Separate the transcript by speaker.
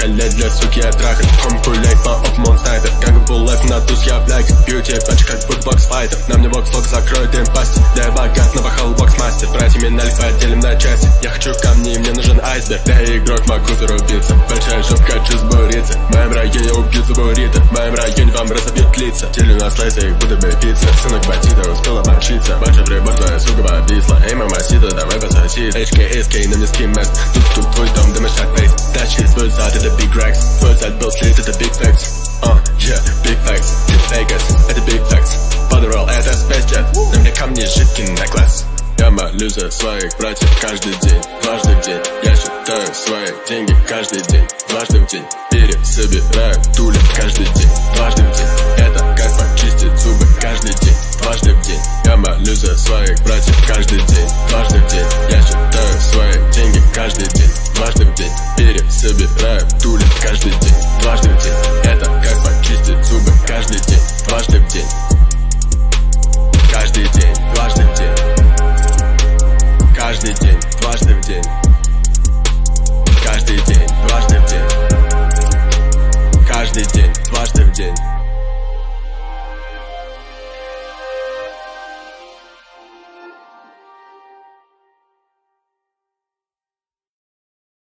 Speaker 1: лет для суки оттрахать. Хом гуляй по обмон снайпер. Как был лайф на туз, я блэк. Бьюти патч как бутбокс файтер. На мне вокслок закроет импасти. Я богат, набахал бокс-мастер. Братьями налив поделим на части. Я хочу камни, мне нужен айсберг. Да я игрок, могу зарубиться. Большая жопка, хочу сбуриться. В моем районе убьют за буррито. В моем районе вам разобьют лица. Делю на слайсы, их буду бы пицца. Сынок бандита успел обмочиться. Бача прибор, твоя сука повисла. Эй, мамасита, давай пососи. HKSK на мне скиммэс. Тут твой дом, дымышать фейс. Тащи свой зад, это big racks. Твой зад был слит, это big facts. Yeah, big facts. Ты Vegas, это big facts. Подорвал, это Space Jet. На мне камни, жидкий necklace. Я молюсь за своих братьев каждый день, дважды в день. Я считаю свои деньги каждый день, дважды в день. Пересобираю тули каждый день.